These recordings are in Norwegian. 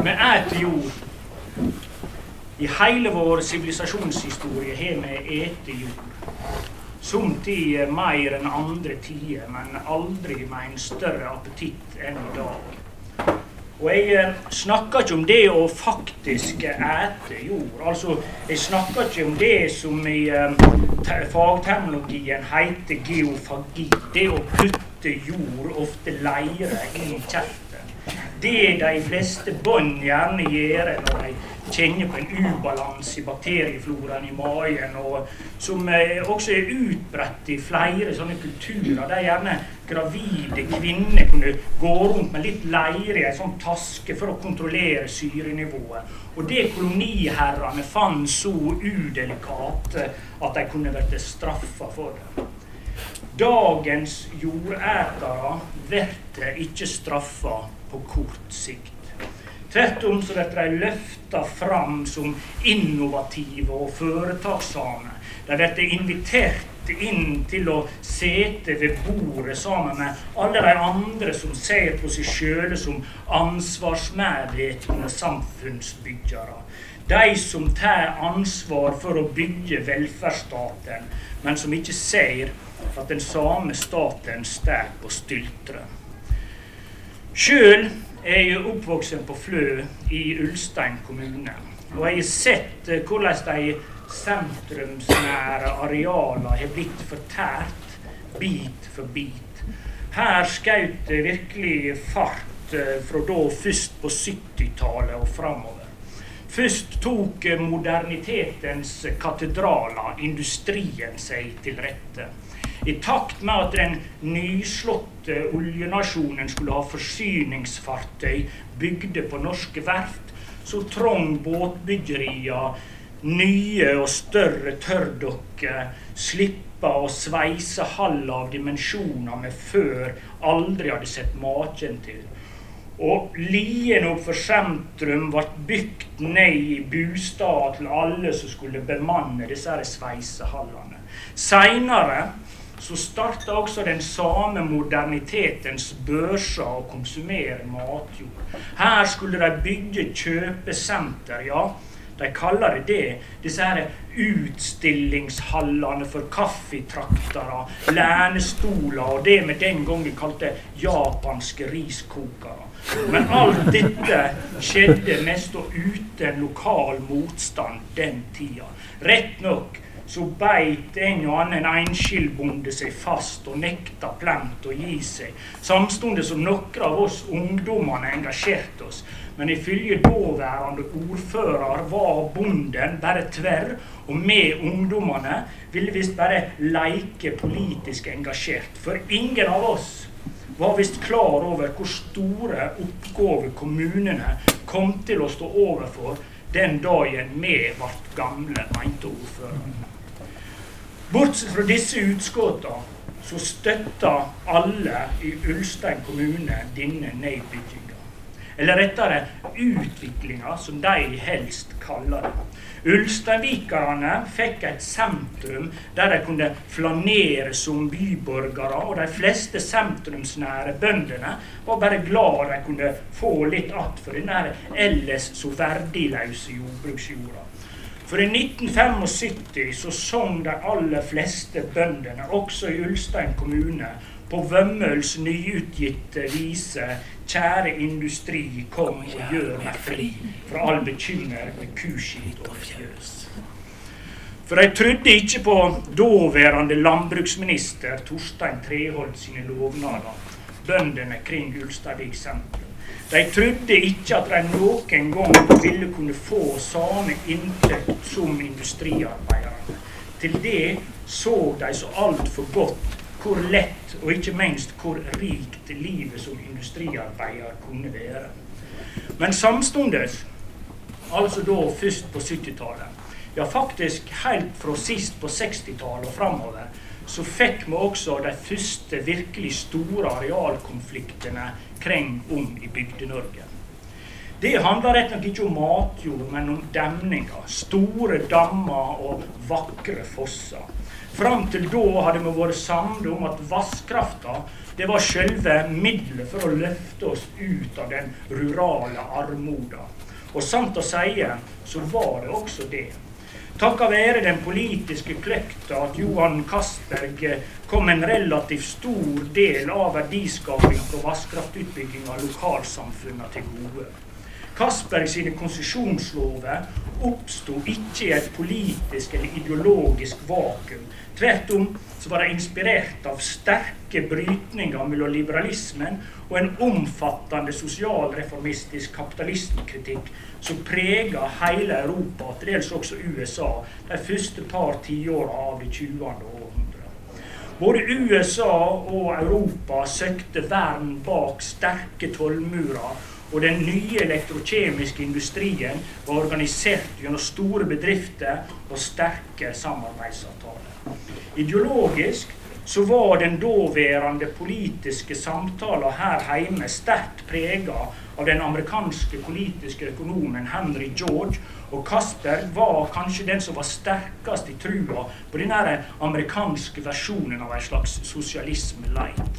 Vi æter jord. I hele vår sivilisasjonshistorie har vi ætet jord. Somtid mer enn andre tider, men aldri med en større appetitt enn i dag. Og jeg snakker ikke om det å faktisk æte jord. Altså, jeg snakker ikke om det som i fagterminologien heter geofagi. Det å putte jord, ofte leire, i kjeften. Det de fleste bånd gjerne gjør når de kjenner på en ubalanse i bakteriefloraen i magen, og som også utbredt i flere sånne kulturer, der gjerne gravide kvinner kunne gå rundt med litt leire i en sånn taske for å kontrollere syrenivået. Og det koloniherrene fant så udelikat at de kunne vært straffet for det. Dagens jordætere blir ikke straffet på kort sikt. Tvärtom så blir de løftet fram som innovative og foretaksomme. De blir invitert inn til å sete ved bordet sammen med alle de andre som ser på seg selv som ansvarsmedvetne samfunnsbyggere. De som tar ansvar for å bygge velferdsstaten, men som ikke ser at den samme staten står på styltre. Selv er jeg oppvoksen på Flø i Ulstein kommune, og jeg har sett hvordan de sentrumsnære arealene har blitt fortært bit for bit. Her skjøt det virkelig fart fra da først på 70-tallet og fremover. Først tok modernitetens katedraler, industrien, seg til rette. I takt med at den nyslåtte oljenasjonen skulle ha forsyningsfartøy bygde på norske verft, så trong båtbyggerier nye og større tørrdokker, slippa og sveise hall av dimensjoner vi før aldri hadde sett maken til. Og lien opp for sentrum ble bygd ned i bostad til alle som skulle bemanne disse sveisehallene. Senere så startet også den samme modernitetens børser å konsumere matjord. Her skulle de bygge kjøpesenter, ja, de kaller det, disse her utstillingshallene for kaffetraktere, lænestoler og det vi den gangen kalte japanske riskokere. Men alt dette skjedde mest og uten lokal motstand den tida. Rett nok så beit en og annen enskildbonde seg fast og nekta plent å gi seg, samtidig som noen av oss ungdommene engasjerte oss. Men ifølge daværende ordfører var bonden bare tverr, og med ungdommene ville visst bare leke politisk engasjert. For ingen av oss var visst klar over hvor store oppgaver kommunene kom til å stå overfor den dagen vi ble gamle, mente ordføreren. Bortsett fra disse utskottene, så støtter alle i Ulstein kommune denne nedbyggingen. Eller rettere, utviklingen som de helst kaller det. Ulsteinvikerne fikk et sentrum der de kunne flanere som byborgere, og de fleste sentrumsnære bøndene var bare glad de kunne få litt att for denne ellers så verdiløse jordbruksjorda. For i 1975 så sang de aller fleste bøndene, også i Ulstein kommune, på Vømmøls nyutgitte vise «Kjære industri, kom og gjør meg fri, fra all bekymmer med kuskit og fjøs». For de trodde ikke på daværende landbruksminister Torstein Treholt sine lovnader, bøndene kring Ulsteinvik sentrum. De trodde ikke at de noen gang ville kunne få samme inntekt som industriarbeiderne. Til det så de så alt for godt hvor lett og ikke minst hvor rikt livet som industriarbeider kunne være. Men samstundes, altså da først på 70-tallet, ja faktisk helt fra sist på 60-tallet og fremover, så fikk vi også de første virkelig store arealkonfliktene kring i Bygde-Norge. Det handler rett nok ikke om matjord, men om demninger, store dammer og vakre fosser. Fram til da hadde vi vært samlet om at vasskrafta det var selve middelet for å løfte oss ut av den rurale armoda. Og sant å si, så var det også det. Takket være den politiske kløkta at Johan Castberg kom en relativt stor del av verdiskaping fra vasskraftutbygging av lokalsamfunnet til gode. Castberg sine konsesjonslover oppstod ikke i et politisk eller ideologisk vakuum. Tvert om så var det inspirert av sterke brytninger mellom liberalismen og en omfattende sosialreformistisk kapitalismkritikk som preget hele Europa, og til dels også USA, de første par tiårene av det 20. århundre. Både USA og Europa søkte vern bak sterke tollmurer, og den nye elektrokjemiske industrien var organisert gjennom store bedrifter og sterke samarbeidsavtaler. Ideologisk så var den daværende politiske samtalen her hjemme sterkt preget av den amerikanske politiske økonomen Henry George, og Castberg var kanskje den som var sterkest i trua på denne amerikanske versjonen av en slags sosialisme light.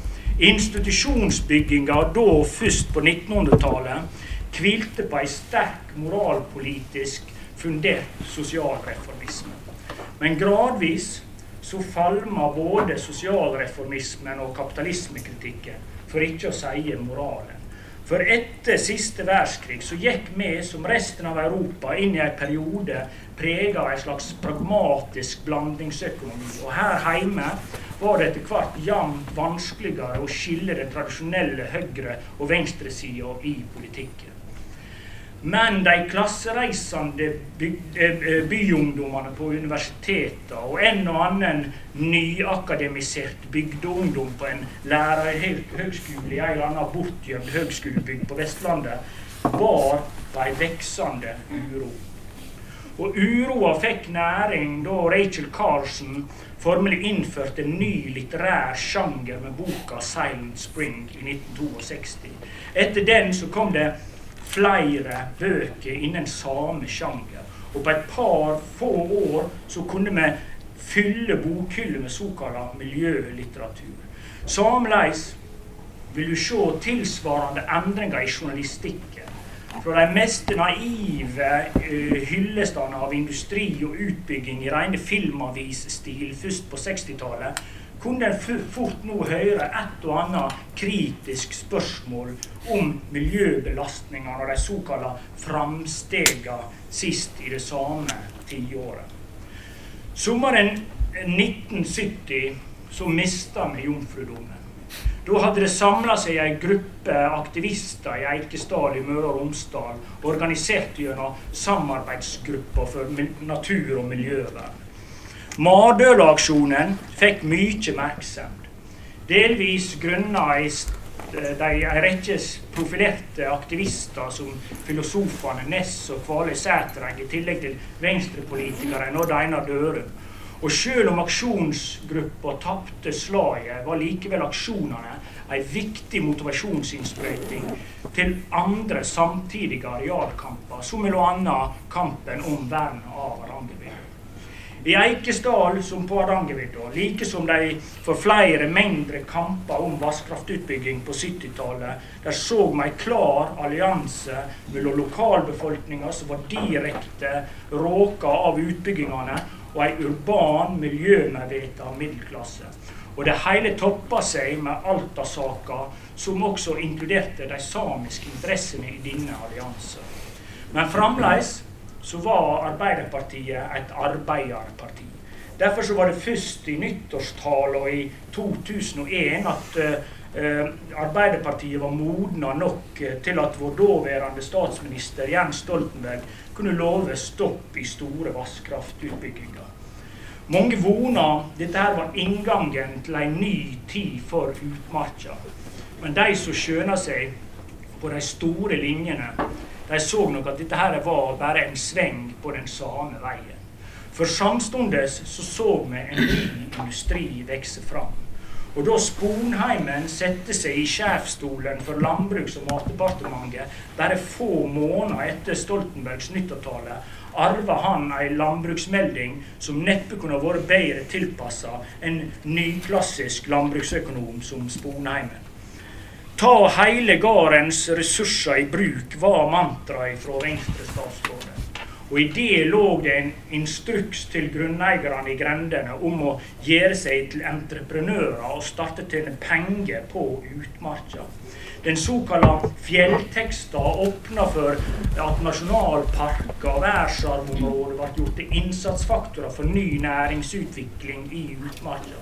Institusjonsbygginga da først på 1900-tallet hvilte på en sterk moralpolitisk fundert sosialreformisme. Men gradvis så falma både sosialreformismen og kapitalismekritikken, for ikke å si moralen. For etter siste verdenskrig så gikk vi, som resten av Europa, inn i en periode preget av en slags pragmatisk blandingsøkonomi. Og her hjemme var det etter hvert jevnt vanskeligere å skille den tradisjonelle høyre- og venstresiden i politikken. Men de klassereisende byungdommene på universitetet og en og annen nyakademisert bygdeungdom på en lærerhøgskole i en eller annen bortgjemt høgskolebygd på Vestlandet var på en veksende uro. Og uroa fikk næring da Rachel Carson formelig innførte en ny litterær sjanger med boka Silent Spring i 1962. Etter den så kom det flere bøker innen samme sjanger, og på et par få år så kunne vi fylle bokhyller med såkalt miljølitteratur. Samleis vil du se tilsvarende endringer i journalistikken. Fra de mest naive hyllestene av industri og utbygging i rene filmavisstil først på 60-tallet, kunne en fort nå høre et og annet kritisk spørsmål om miljøbelastningene og de såkalte framstegene sist i det samme tiåret. Sommeren 1970 så mistet vi jomfrudommen. Da hadde det samlet seg en gruppe aktivister i Eikesdal i Møre og Romsdal, organisert gjennom samarbeidsgrupper for natur- og miljøvern. Mardølaksjonen fikk mye merksemd, delvis grunnet en rekke profilerte aktivister som filosofene Ness og Kvaløy Sætereng, i tillegg til venstrepolitikere Odd Einar Dørum. Og selv om aksjonsgruppa tapte slaget, var likevel aksjonene en viktig motivasjonsinnsprøyting til andre samtidige arealkamper, som mellom annet kampen om vernet av Hardangervidda. I Eikesdal som på Hardangervidda, like som de for flere mindre kamper om vasskraftutbygging på 70-tallet, der så vi en klar allianse mellom lokalbefolkningen som var direkte råket av utbyggingene, og en urban, miljømedveten middelklasse. Og det hele toppet seg med Alta-saken, som også inkluderte de samiske interessene i denne alliansen. Men fremdeles så var Arbeiderpartiet et arbeiderparti. Derfor så var det først i nyttårstalen i 2001 at Arbeiderpartiet var modna nok til at vår daværende statsminister Jens Stoltenberg kunne love stopp i store vasskraftutbygginger. Mange voner dette her var inngangen til en ny tid for utmarka. Men de som skjønner seg på de store linjene, de så nok at dette her var bare en sveng på den samme veien. For samstundes så vi en ny industri vekse fram. Og da Sponheimen sette seg I sjefstolen for Landbruks- og matdepartementet, bare få måneder etter Stoltenbergs nyttårtale, arvet han en landbruksmelding som neppe kunne vært bedre tilpasset en nyklassisk landbruksøkonom som Sponheimen. Ta hele gårdens ressurser I bruk var mantraet fra Venstre statsrådet. Og I det lå det en instruks til grunneierne I grendene om å gjøre seg til entreprenører og starte tjene penger på utmarka. Den såkalte fjellteksten åpnet for at nasjonalparker og verdensarvområder ble gjort til innsatsfaktorer for ny næringsutvikling I utmarka.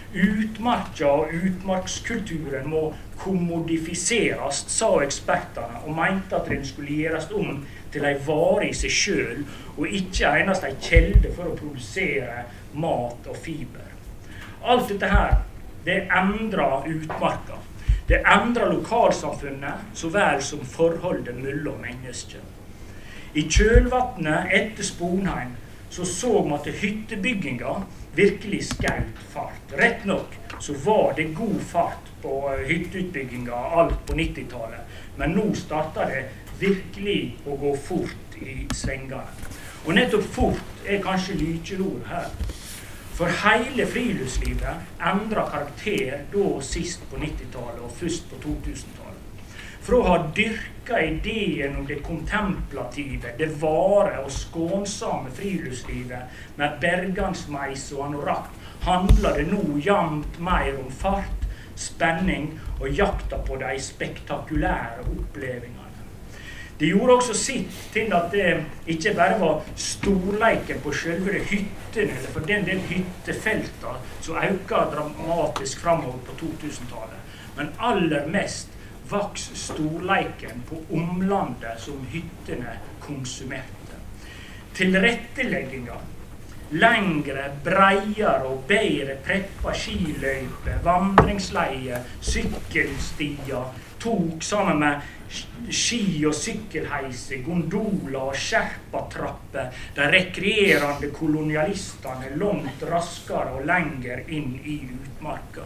Utmarka og utmarkskulturen må kommodifiseres, sa eksperterne, og mente at den skulle gjøres om til en vare I seg selv, og ikke eneste en kjelde for å produsere mat og fiber. Alt dette her, det endrer utmarka. Det endrer lokalsamfunnet, så vel som forholdet mellom mennesker. I kjølvannet etter Sponheim, så man at hyttebygginga virkelig skjøt fart. Rett nok så var det god fart på hytteutbygginga alt på 90-tallet, men nå startet det virkelig å gå fort I svengene. Og nettopp fort kanskje lykkeord her. For hele friluftslivet endret karakter da sist på 90-tallet og først på 2000-tallet. For å ha dyrket ideen om det kontemplative, det vare og skånsomme friluftslivet med bergansmeis og anorakk, handler det nå jamt mer om fart, spenning og jakta på de spektakulære opplevelsene. Det gjorde også sitt til at det ikke bare var storleiken på selve hyttene, eller for den del hyttefelta, som økte dramatisk fremover på 2000-tallet. Men aller mest vaks storleiken på omlandet som hyttene konsumerte. Tilrettelegginga, lengre, breiere og bedre preppa skiløyper, vandringsleier, sykkelstier, tok sammen med ski- og sykkelheise, gondoler og skjerpatrapper, de rekreerende kolonialistene langt raskere og lenger inn I utmarka.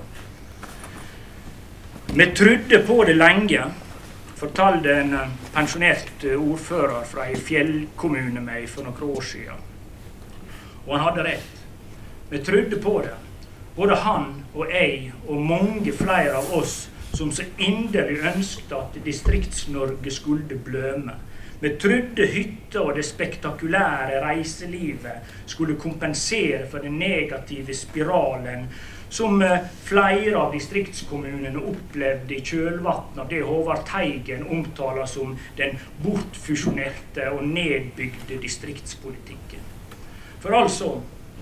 Vi trodde på det lenge, fortalte en pensjonert ordfører fra en fjellkommune meg for noen år siden. Og han hadde rett. Vi trodde på det. Både han og jeg og mange flere av oss som så inderlig ønsket at Distrikts-Norge skulle bløme. Vi trodde hytta og det spektakulære reiselivet skulle kompensere for den negative spiralen som flere av distriktskommunene opplevde I kjølvannet av det Håvard Teigen omtaler som den bortfusjonerte og nedbygde distriktspolitikken. For altså,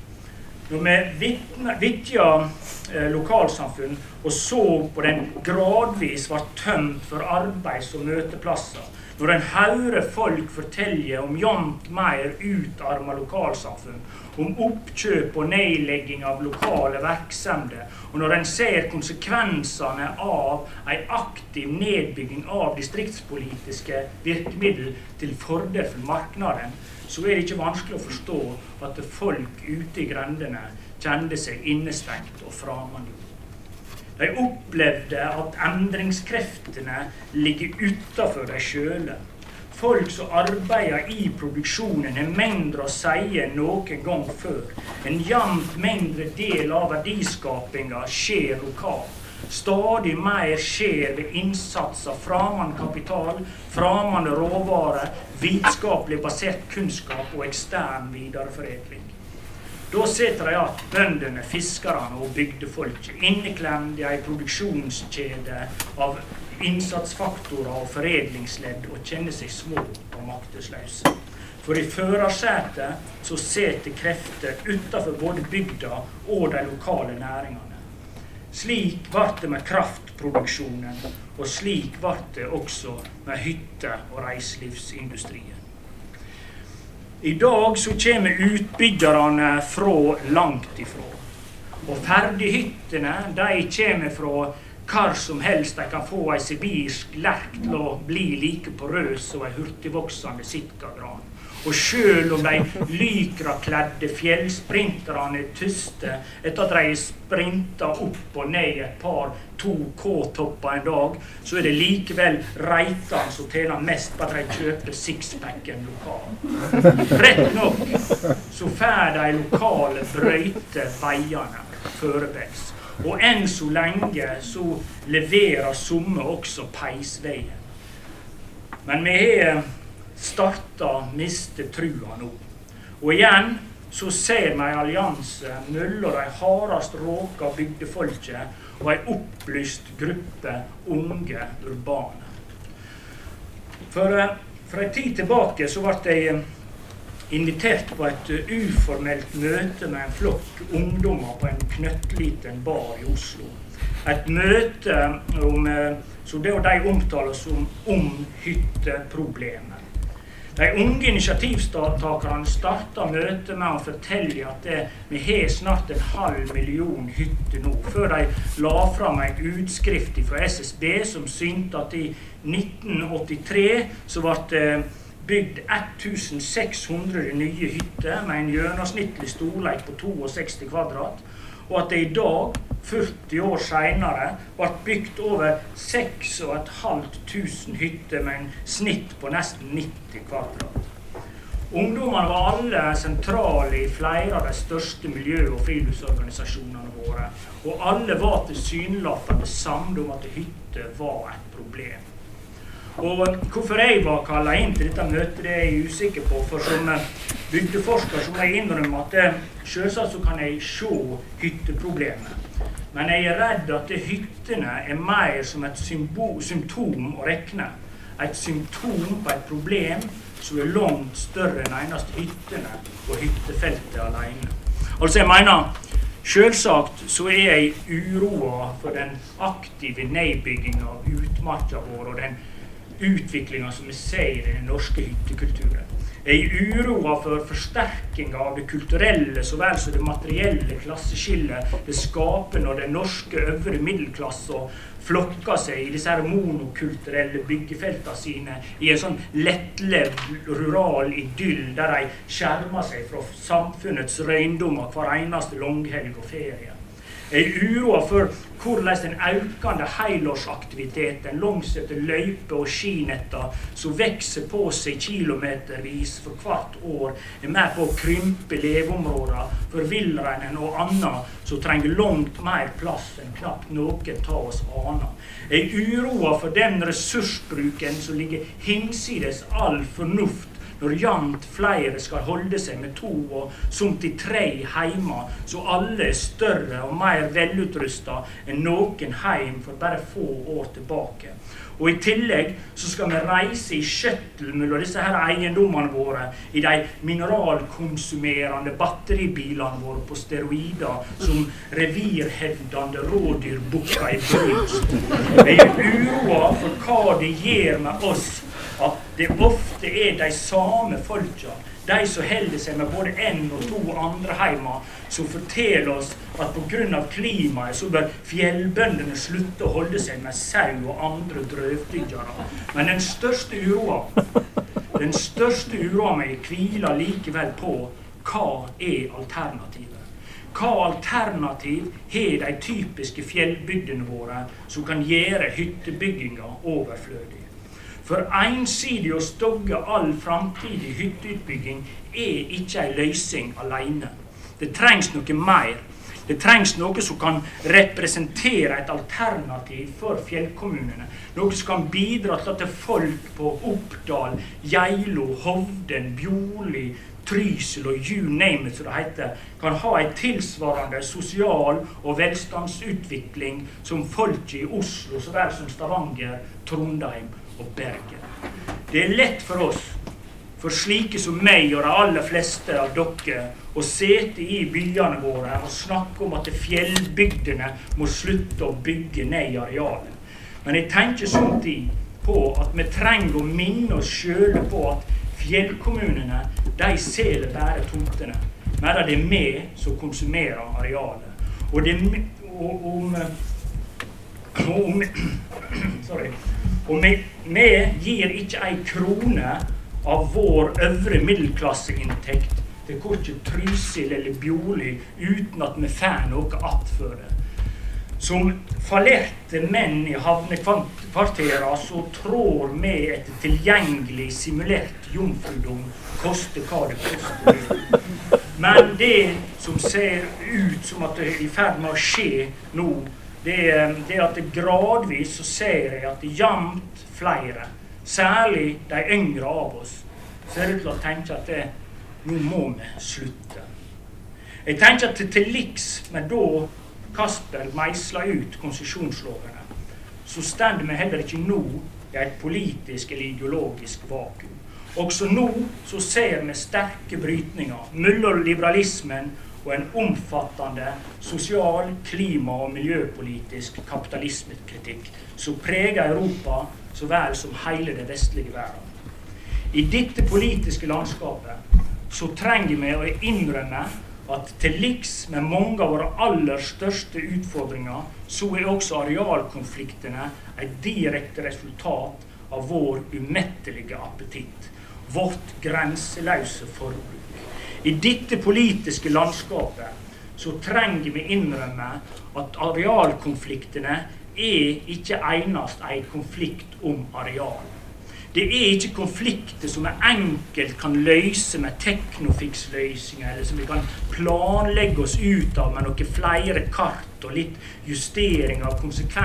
når vi vitja lokalsamfunn og så på den gradvis var tømt for arbeids- og møteplasser, når en hører folk fortelle om jamt mer utarma lokalsamfunn, om oppkjøp og nedlegging av lokale virksomheter, og når en ser konsekvensene av en aktiv nedbygging av distriktspolitiske virkemidler til fordel for marknaden, så det ikke vanskelig å forstå at folk ute I grendene kjente seg innestengt og fremmedgjort. De opplevde at endringskreftene ligger utenfor de sjøle. Folk som arbeider I produksjonen mindre å si enn noen gang før. En jevnt mindre del av verdiskapinga skjer lokalt. Stadig mer skjer ved innsats av fremmede kapital, fremmede råvarer, vitenskapelig basert kunnskap og ekstern videreforedling. Da setter de at bøndene, fiskerne og bygdefolket inneklemt I en produksjonskjede av innsatsfaktorer og foredlingsledd og kjenner seg små og maktesløse. For I førersetet så setter krefter utenfor både bygda og de lokale næringene. Slik ble det med kraftproduksjonen, og slik ble det også med hytte- og reiselivsindustrien. I dag så kommer utbyggerne fra langt ifra. Og ferdighyttene, de kommer fra hva som helst de kan få en sibirsk lerk til å bli like porøs som en hurtigvoksende sitkagran. Og selv om de lykrakledde fjellsprinterne tyste etter at de sprintet opp og ned et par 2 K-topper en dag, så det likevel reitene som tjener mest på at de kjøper sixpacken lokal. Rett nok så får de lokale brøyte veiene førebels. Og enn så lenge så leverer somme også peisveien. Men vi har startet miste trua nå. Og igjen så ser vi en allianse mellom de hardest råka bygdefolket og en opplyst gruppe unge urbane. For en tid tilbake så ble jeg invitert på et uformelt møte med en flokk ungdommer på en knøttliten bar i Oslo. Et møte så det og de omtaler om hytteproblemer. De unge initiativtakerne startet møtet med å fortelle at vi har snart 500 000 hytter nå, før de la fram en utskrift fra SSB som synte at i 1983 så ble bygd 1600 nye hytter med en gjennomsnittlig storleik på 62 kvadrat, og at det i dag, 40 år senere, ble bygd over 6500 hytter med en snitt på nesten 90 kvadrat. Ungdommene var alle sentrale i flere av de største miljø- og friluftsorganisasjonene våre, og alle var tilsynelatende samlet om at hytter var et problem. Og hvorfor jeg var kallet inn til dette møtet, det er jeg usikker på, for som bygdeforsker så må jeg innrømme at selvsagt så kan jeg se hytteproblemet. Men jeg er redd at hyttene er mer som et symptom å regne. Et symptom på et problem som er langt større enn eneste hyttene og hyttefeltet alene. Altså jeg mener, selvsagt så er jeg uroet for den aktive nedbyggingen av utmarka vår og den utviklingen som vi ser i den norske hyttekulturen. Jeg er uroet for forsterkingen av det kulturelle så vel som det materielle klasseskillet det skaper når den norske øvre middelklasse flokker seg i disse her monokulturelle byggefeltene sine i en sånn lettlevd rural idyll der de skjermer seg fra samfunnets røyndommer hver eneste langhelg og ferie. Jeg er uroet for hvordan den økende helårsaktiviteten langs etter løype og skinetter som vekser på seg kilometervis for hvert år er med på å krympe leveområder for villreinen og annet som trenger langt mer plass enn knapt noen ta oss aner. Jeg er uroet for den ressursbruken som ligger hinsides all fornuft når jevnt flere skal holde seg med 2 og somt i 3 heimer, så alle er større og mer velutrustet enn noen heim for bare få år tilbake. Og i tillegg så skal vi reise i shuttle mellom disse her eiendommene våre i de mineralkonsumerende batteribilene våre på steroider som revirhevdende rådyrbukker i brunst. Jeg er uroet for hva det gjør med oss at det ofte er de samme folka, de som holder seg med både 1 og 2 andre heimer, som forteller oss at på grunn av klimaet så bør fjellbøndene slutte å holde seg med sau og andre drøvdyggere. Men den største uroa meg hviler likevel på hva er alternativet. Hva alternativ har de typiske fjellbygdene våre som kan gjøre hyttebygginga overflødig? For ensidig å stogge all framtidig hytteutbygging er ikke en løsning alene. Det trengs noe mer. Det trengs noe som kan representere et alternativ for fjellkommunene. Noe som kan bidra til at folk på Oppdal, Geilo, Hovden, Bjorli, Trysil og you name it, som det heter, kan ha en tilsvarende sosial- og velstandsutvikling som folk i Oslo, så vel som Stavanger, Trondheim og Bergen. Det er lett for oss, for slike som meg og de aller fleste av dere, å sete i byene våre og snakke om at fjellbygdene må slutte å bygge ned i arealet. Men jeg tenker samtidig på at vi trenger å minne oss selv på at fjellkommunene, de selger bare tomtene, men det er vi som konsumerer arealet. Og Og vi gir ikke en krone av vår øvre middelklasseinntekt til korkje Trysil eller Bjorli uten at vi får noe attfor det. Som fallerte menn i havnekvartera så trår vi etter tilgjengelig simulert jomfrudom koste hva det koster. Men det som ser ut som at det er i ferd med å skje nå, det er at det gradvis så ser jeg at det jamt flere, særlig de yngre av oss, ser ut til å tenke at nå må vi slutte. Jeg tenker at til liks med da Kasper meisla ut konsesjonslovene, så stender vi heller ikke nå i et politisk eller ideologisk vakuum. Også nå så ser vi sterke brytninger mellom liberalismen og en omfattende sosial, klima- og miljøpolitisk kapitalismekritikk som preger Europa så vel som hele det vestlige verden. I dette politiske landskapet så trenger vi å innrømme at til liks med mange av våre aller største utfordringer så er også arealkonfliktene et direkte resultat av vår umettelige appetitt, vårt grenseløse forbruk. I dette politiske landskapet så trenger vi innrømme at arealkonfliktene er ikke enest en konflikt om areal. Det er ikke konflikter som enkelt kan løse med teknofix-løsninger, eller som vi kan planlegge oss ut av med noen flere kart og litt justering av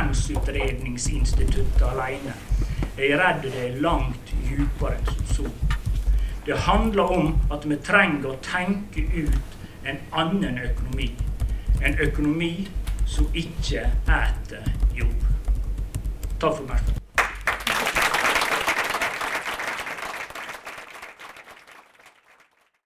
konsekvensutredningsinstituttet alene. Jeg er redd det er langt dypere enn som så. Det handler om at vi trenger å tenke ut en annen økonomi. En økonomi som ikke eter jobb. Takk for meg.